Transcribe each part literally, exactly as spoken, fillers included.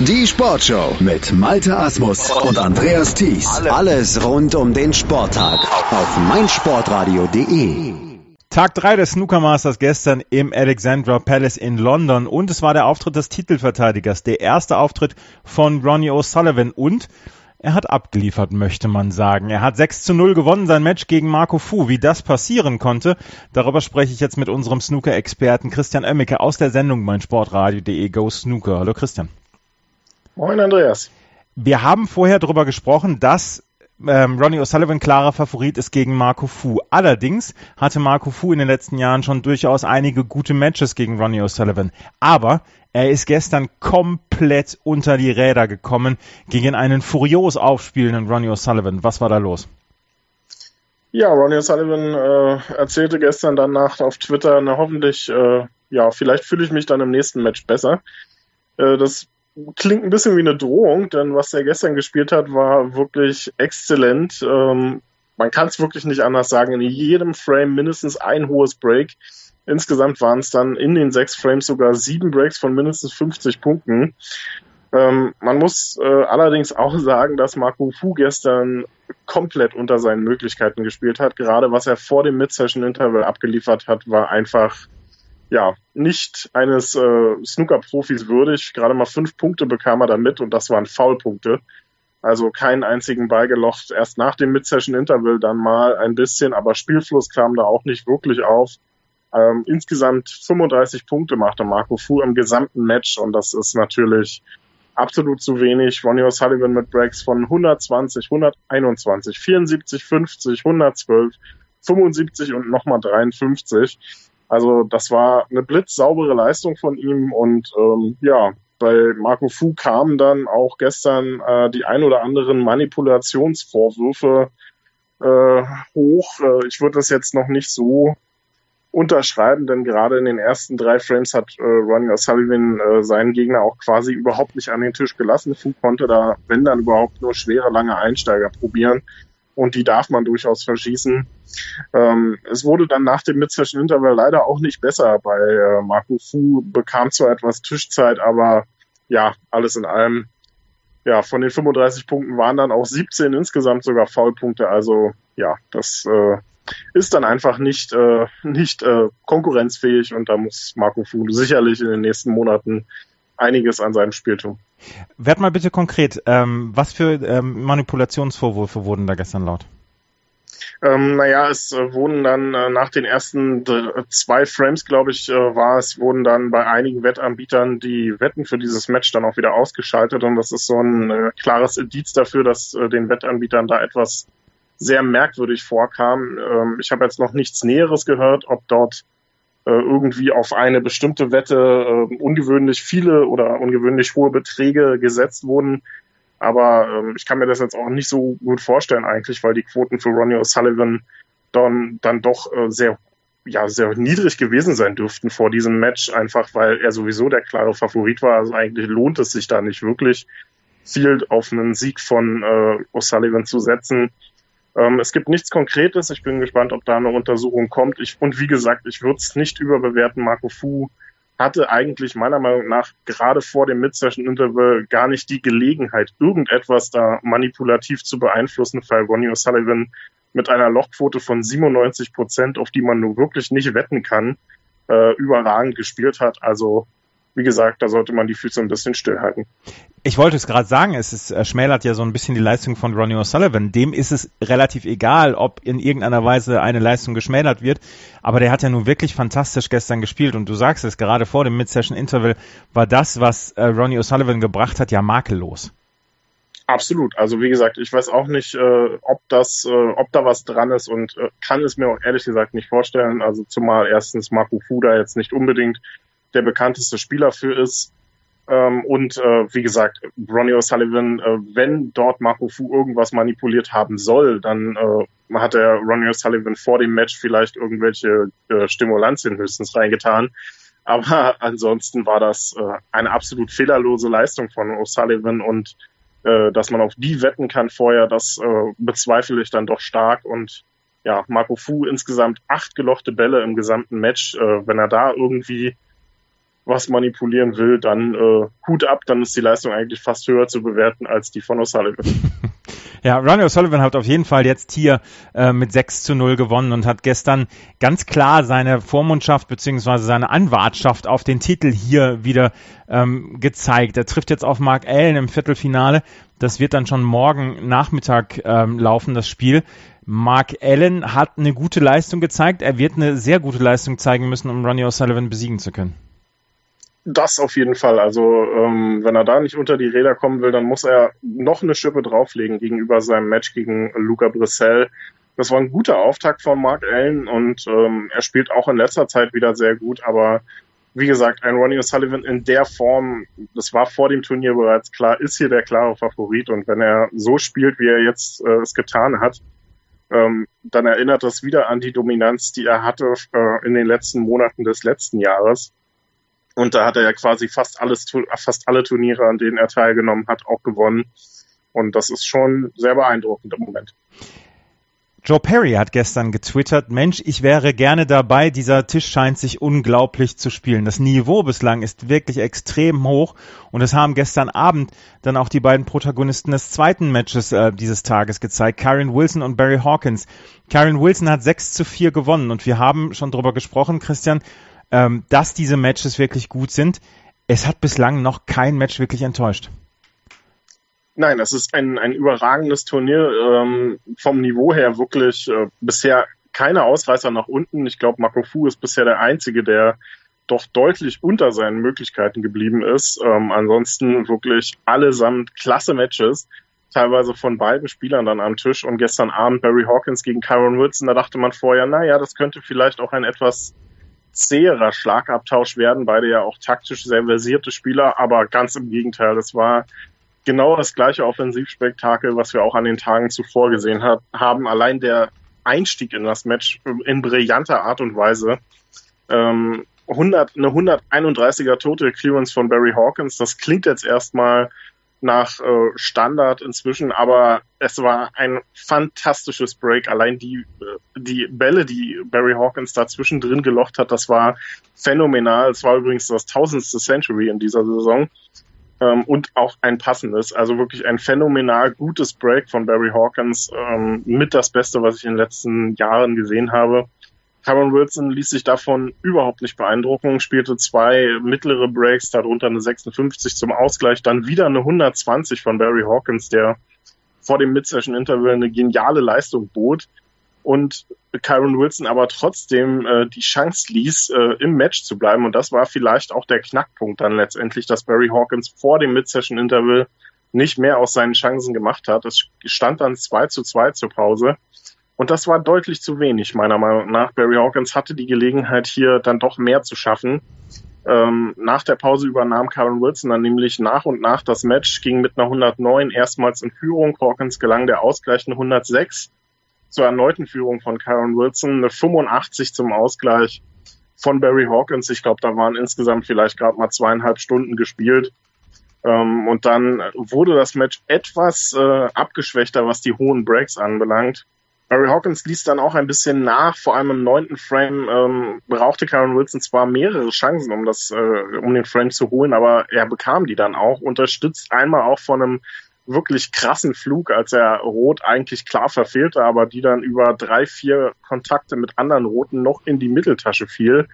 Die Sportshow mit Malte Asmus und Andreas Thies. Alles rund um den Sporttag auf meinsportradio punkt de. Tag drei des Snooker Masters gestern im Alexandra Palace in London und es war der Auftritt des Titelverteidigers, der erste Auftritt von Ronnie O'Sullivan und er hat abgeliefert, möchte man sagen. Er hat sechs zu null gewonnen, sein Match gegen Marco Fu. Wie das passieren konnte, darüber spreche ich jetzt mit unserem Snooker-Experten Christian Oemmeke aus der Sendung meinsportradio punkt de Go Snooker. Hallo Christian. Moin Andreas. Wir haben vorher darüber gesprochen, dass ähm, Ronnie O'Sullivan klarer Favorit ist gegen Marco Fu. Allerdings hatte Marco Fu in den letzten Jahren schon durchaus einige gute Matches gegen Ronnie O'Sullivan. Aber er ist gestern komplett unter die Räder gekommen gegen einen furios aufspielenden Ronnie O'Sullivan. Was war da los? Ja, Ronnie O'Sullivan äh, erzählte gestern danach auf Twitter, na hoffentlich, äh, ja, vielleicht fühle ich mich dann im nächsten Match besser. Äh, das klingt ein bisschen wie eine Drohung, denn was er gestern gespielt hat, war wirklich exzellent. Ähm, man kann es wirklich nicht anders sagen. In jedem Frame mindestens ein hohes Break. Insgesamt waren es dann in den sechs Frames sogar sieben Breaks von mindestens fünfzig Punkten. Ähm, man muss äh, allerdings auch sagen, dass Marco Fu gestern komplett unter seinen Möglichkeiten gespielt hat. Gerade was er vor dem Mid-Session-Interval abgeliefert hat, war einfach ja, nicht eines äh, Snooker-Profis würdig. Gerade mal fünf Punkte bekam er damit und das waren Foul-Punkte. Also keinen einzigen Ball gelocht. Erst nach dem Mid-Session-Interval dann mal ein bisschen, aber Spielfluss kam da auch nicht wirklich auf. Ähm, insgesamt fünfunddreißig Punkte machte Marco Fu im gesamten Match und das ist natürlich absolut zu wenig. Ronnie O'Sullivan mit Breaks von hundertzwanzig, hunderteinundzwanzig, vierundsiebzig, fünfzig, hundertzwölf, fünfundsiebzig und nochmal dreiundfünfzig. Also das war eine blitzsaubere Leistung von ihm und ähm, ja, bei Marco Fu kamen dann auch gestern äh, die ein oder anderen Manipulationsvorwürfe äh, hoch. Äh, ich würde das jetzt noch nicht so unterschreiben, denn gerade in den ersten drei Frames hat äh, Ronnie O'Sullivan äh, seinen Gegner auch quasi überhaupt nicht an den Tisch gelassen. Fu konnte da, wenn dann überhaupt, nur schwere, lange Einsteiger probieren. Und die darf man durchaus verschießen. Ähm, es wurde dann nach dem Mid-Session-Interval leider auch nicht besser. Bei äh, Marco Fu bekam zwar etwas Tischzeit, aber ja, alles in allem, ja, von den fünfunddreißig Punkten waren dann auch siebzehn insgesamt sogar Foulpunkte. Also ja, das äh, ist dann einfach nicht, äh, nicht äh, konkurrenzfähig und da muss Marco Fu sicherlich in den nächsten Monaten einiges an seinem Spiel tun. Werd mal bitte konkret, ähm, was für ähm, Manipulationsvorwürfe wurden da gestern laut? Ähm, naja, es äh, wurden dann äh, nach den ersten d- zwei Frames, glaube ich, äh, war es, wurden dann bei einigen Wettanbietern die Wetten für dieses Match dann auch wieder ausgeschaltet und das ist so ein äh, klares Indiz dafür, dass äh, den Wettanbietern da etwas sehr merkwürdig vorkam. Ähm, ich habe jetzt noch nichts Näheres gehört, ob dort irgendwie auf eine bestimmte Wette äh, ungewöhnlich viele oder ungewöhnlich hohe Beträge gesetzt wurden. Aber ähm, ich kann mir das jetzt auch nicht so gut vorstellen eigentlich, weil die Quoten für Ronnie O'Sullivan dann, dann doch äh, sehr, ja, sehr niedrig gewesen sein dürften vor diesem Match, einfach weil er sowieso der klare Favorit war. Also eigentlich lohnt es sich da nicht wirklich, viel auf einen Sieg von äh, O'Sullivan zu setzen. Ähm, es gibt nichts Konkretes. Ich bin gespannt, ob da eine Untersuchung kommt. Ich, und wie gesagt, ich würde es nicht überbewerten. Marco Fu hatte eigentlich meiner Meinung nach gerade vor dem Mid-Session-Interval gar nicht die Gelegenheit, irgendetwas da manipulativ zu beeinflussen, weil Ronnie O'Sullivan mit einer Lochquote von siebenundneunzig Prozent, auf die man nur wirklich nicht wetten kann, äh, überragend gespielt hat. Also wie gesagt, da sollte man die Füße ein bisschen stillhalten. Ich wollte es gerade sagen, es ist, er schmälert ja so ein bisschen die Leistung von Ronnie O'Sullivan. Dem ist es relativ egal, ob in irgendeiner Weise eine Leistung geschmälert wird, aber der hat ja nun wirklich fantastisch gestern gespielt und du sagst es, gerade vor dem Mid-Session-Interval war das, was äh, Ronnie O'Sullivan gebracht hat, ja makellos. Absolut. Also wie gesagt, ich weiß auch nicht, äh, ob das, äh, ob da was dran ist und äh, kann es mir auch ehrlich gesagt nicht vorstellen. Also zumal erstens Marco Fu da jetzt nicht unbedingt der bekannteste Spieler für ist. Ähm, und äh, wie gesagt, Ronnie O'Sullivan, äh, wenn dort Marco Fu irgendwas manipuliert haben soll, dann äh, hat der Ronnie O'Sullivan vor dem Match vielleicht irgendwelche äh, Stimulantien höchstens reingetan. Aber ansonsten war das äh, eine absolut fehlerlose Leistung von O'Sullivan und äh, dass man auf die wetten kann vorher, das äh, bezweifle ich dann doch stark. Und ja, Marco Fu insgesamt acht gelochte Bälle im gesamten Match. Äh, wenn er da irgendwie was manipulieren will, dann äh, Hut ab, dann ist die Leistung eigentlich fast höher zu bewerten als die von O'Sullivan. Ja, Ronnie O'Sullivan hat auf jeden Fall jetzt hier äh, mit sechs zu null gewonnen und hat gestern ganz klar seine Vormundschaft beziehungsweise seine Anwartschaft auf den Titel hier wieder ähm, gezeigt. Er trifft jetzt auf Mark Allen im Viertelfinale. Das wird dann schon morgen Nachmittag ähm, laufen, das Spiel. Mark Allen hat eine gute Leistung gezeigt. Er wird eine sehr gute Leistung zeigen müssen, um Ronnie O'Sullivan besiegen zu können. Das auf jeden Fall. Also ähm, wenn er da nicht unter die Räder kommen will, dann muss er noch eine Schippe drauflegen gegenüber seinem Match gegen Luca Brissell. Das war ein guter Auftakt von Mark Allen und ähm, er spielt auch in letzter Zeit wieder sehr gut. Aber wie gesagt, ein Ronnie O'Sullivan in der Form, das war vor dem Turnier bereits klar, ist hier der klare Favorit. Und wenn er so spielt, wie er jetzt äh, es getan hat, ähm, dann erinnert das wieder an die Dominanz, die er hatte äh, in den letzten Monaten des letzten Jahres. Und da hat er ja quasi fast alles, fast alle Turniere, an denen er teilgenommen hat, auch gewonnen. Und das ist schon sehr beeindruckend im Moment. Joe Perry hat gestern getwittert, Mensch, ich wäre gerne dabei, dieser Tisch scheint sich unglaublich zu spielen. Das Niveau bislang ist wirklich extrem hoch und das haben gestern Abend dann auch die beiden Protagonisten des zweiten Matches äh, dieses Tages gezeigt, Kyren Wilson und Barry Hawkins. Kyren Wilson hat sechs zu vier gewonnen und wir haben schon drüber gesprochen, Christian, ähm, dass diese Matches wirklich gut sind. Es hat bislang noch kein Match wirklich enttäuscht. Nein, es ist ein, ein überragendes Turnier, ähm, vom Niveau her wirklich äh, bisher keine Ausreißer nach unten. Ich glaube, Marco Fu ist bisher der Einzige, der doch deutlich unter seinen Möglichkeiten geblieben ist. Ähm, ansonsten wirklich allesamt klasse Matches, teilweise von beiden Spielern dann am Tisch. Und gestern Abend Barry Hawkins gegen Kyren Wilson, da dachte man vorher, naja, das könnte vielleicht auch ein etwas zäherer Schlagabtausch werden. Beide ja auch taktisch sehr versierte Spieler, aber ganz im Gegenteil, das war genau das gleiche Offensivspektakel, was wir auch an den Tagen zuvor gesehen hat, haben. Allein der Einstieg in das Match in brillanter Art und Weise. Ähm, hundert, eine hunderteinunddreißiger Total Clearance von Barry Hawkins. Das klingt jetzt erstmal nach äh, Standard inzwischen, aber es war ein fantastisches Break. Allein die, die Bälle, die Barry Hawkins da zwischendrin gelocht hat, das war phänomenal. Es war übrigens das tausendste Century in dieser Saison. Und auch ein passendes, also wirklich ein phänomenal gutes Break von Barry Hawkins, ähm, mit das Beste, was ich in den letzten Jahren gesehen habe. Kyren Wilson ließ sich davon überhaupt nicht beeindrucken, spielte zwei mittlere Breaks, darunter eine sechsundfünfzig zum Ausgleich, dann wieder eine hundertzwanzig von Barry Hawkins, der vor dem Mid-Session-Interval eine geniale Leistung bot. Und Kyren Wilson aber trotzdem äh, die Chance ließ, äh, im Match zu bleiben. Und das war vielleicht auch der Knackpunkt dann letztendlich, dass Barry Hawkins vor dem Mid-Session-Interval nicht mehr aus seinen Chancen gemacht hat. Es stand dann zwei zu zwei zur Pause. Und das war deutlich zu wenig, meiner Meinung nach. Barry Hawkins hatte die Gelegenheit, hier dann doch mehr zu schaffen. Ähm, nach der Pause übernahm Kyren Wilson dann nämlich nach und nach das Match, ging mit einer hundertneun erstmals in Führung. Hawkins gelang der Ausgleich eine hundertsechs. Zur erneuten Führung von Kyren Wilson, eine fünfundachtzig zum Ausgleich von Barry Hawkins. Ich glaube, da waren insgesamt vielleicht gerade mal zweieinhalb Stunden gespielt. Ähm, und dann wurde das Match etwas äh, abgeschwächter, was die hohen Breaks anbelangt. Barry Hawkins ließ dann auch ein bisschen nach, vor allem im neunten Frame ähm, brauchte Kyren Wilson zwar mehrere Chancen, um das, äh, um den Frame zu holen, aber er bekam die dann auch, unterstützt einmal auch von einem wirklich krassen Flug, als er Rot eigentlich klar verfehlte, aber die dann über drei, vier Kontakte mit anderen Roten noch in die Mitteltasche fiel.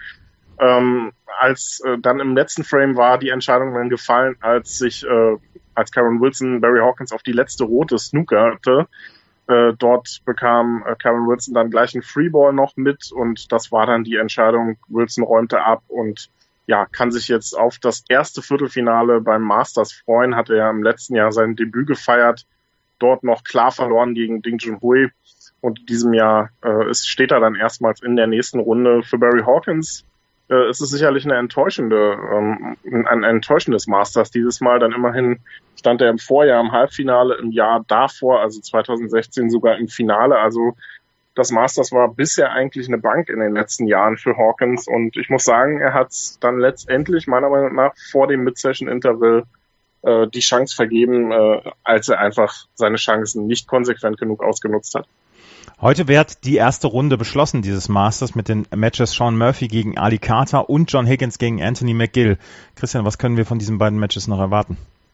Ähm, als äh, dann im letzten Frame war die Entscheidung dann gefallen, als sich, äh, als Kyren Wilson Barry Hawkins auf die letzte Rote snookerte. Äh, dort bekam äh, Kyren Wilson dann gleich einen Freeball noch mit und das war dann die Entscheidung. Wilson räumte ab und ja, kann sich jetzt auf das erste Viertelfinale beim Masters freuen, hatte ja im letzten Jahr sein Debüt gefeiert, dort noch klar verloren gegen Ding Junhui und in diesem Jahr äh, ist, steht er dann erstmals in der nächsten Runde. Für Barry Hawkins äh, ist es sicherlich eine enttäuschende, ähm, ein, ein enttäuschendes Masters dieses Mal, dann immerhin stand er im Vorjahr im Halbfinale, im Jahr davor, also zweitausendsechzehn sogar im Finale, also das Masters war bisher eigentlich eine Bank in den letzten Jahren für Hawkins und ich muss sagen, er hat dann letztendlich meiner Meinung nach vor dem Mid-Session-Interval äh, die Chance vergeben, äh, als er einfach seine Chancen nicht konsequent genug ausgenutzt hat. Heute wird die erste Runde beschlossen, dieses Masters, mit den Matches Sean Murphy gegen Ali Carter und John Higgins gegen Anthony McGill. Christian, was können wir von diesen beiden Matches noch erwarten?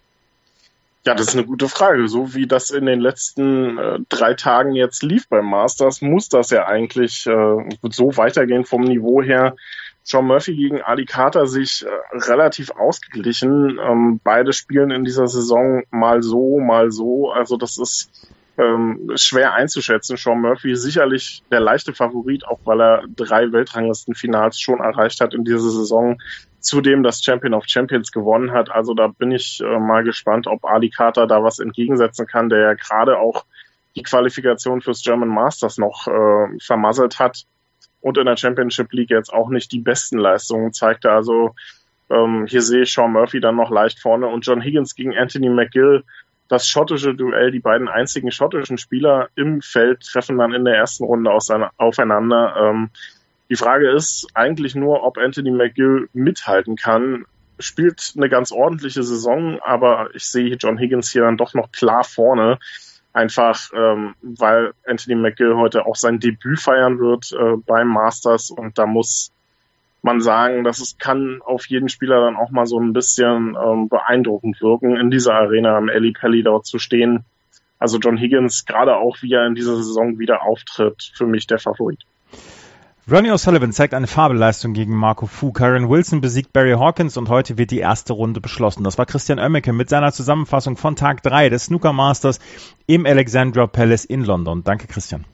Ja, das ist eine gute Frage. So wie das in den letzten äh, drei Tagen jetzt lief beim Masters, muss das ja eigentlich äh, so weitergehen vom Niveau her. Sean Murphy gegen Ali Carter sich äh, relativ ausgeglichen. Ähm, beide spielen in dieser Saison mal so, mal so. Also das ist ähm, schwer einzuschätzen. Sean Murphy ist sicherlich der leichte Favorit, auch weil er drei Weltranglistenfinals schon erreicht hat in dieser Saison. Zudem das Champion of Champions gewonnen hat. Also da bin ich äh, mal gespannt, ob Ali Carter da was entgegensetzen kann, der ja gerade auch die Qualifikation fürs German Masters noch äh, vermasselt hat und in der Championship League jetzt auch nicht die besten Leistungen zeigte. Also ähm, hier sehe ich Sean Murphy dann noch leicht vorne und John Higgins gegen Anthony McGill. Das schottische Duell, die beiden einzigen schottischen Spieler im Feld treffen dann in der ersten Runde aufeinander. Ähm, Die Frage ist eigentlich nur, ob Anthony McGill mithalten kann. Spielt eine ganz ordentliche Saison, aber ich sehe John Higgins hier dann doch noch klar vorne. Einfach, ähm, weil Anthony McGill heute auch sein Debüt feiern wird äh, beim Masters. Und da muss man sagen, dass es kann auf jeden Spieler dann auch mal so ein bisschen ähm, beeindruckend wirken, in dieser Arena am Ally Pally dort zu stehen. Also John Higgins, gerade auch wie er in dieser Saison wieder auftritt, für mich der Favorit. Ronnie O'Sullivan zeigt eine Fabelleistung gegen Marco Fu. Kyron Wilson besiegt Barry Hawkins und heute wird die erste Runde beschlossen. Das war Christian Oemmeke mit seiner Zusammenfassung von Tag drei des Snooker Masters im Alexandra Palace in London. Danke, Christian.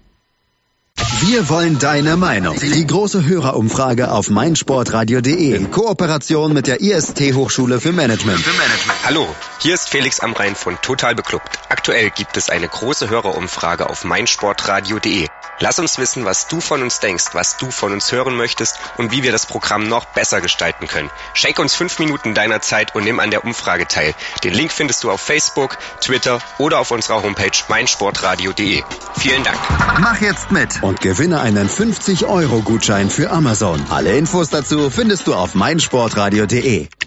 Wir wollen deine Meinung. Die große Hörerumfrage auf meinsportradio punkt de in Kooperation mit der I S T-Hochschule für Management. Hallo, hier ist Felix Amrain von Total Beklubbt. Aktuell gibt es eine große Hörerumfrage auf meinsportradio punkt de. Lass uns wissen, was du von uns denkst, was du von uns hören möchtest und wie wir das Programm noch besser gestalten können. Schenk uns fünf Minuten deiner Zeit und nimm an der Umfrage teil. Den Link findest du auf Facebook, Twitter oder auf unserer Homepage meinsportradio punkt de. Vielen Dank. Mach jetzt mit und gewinne einen fünfzig Euro Gutschein für Amazon. Alle Infos dazu findest du auf meinsportradio punkt de.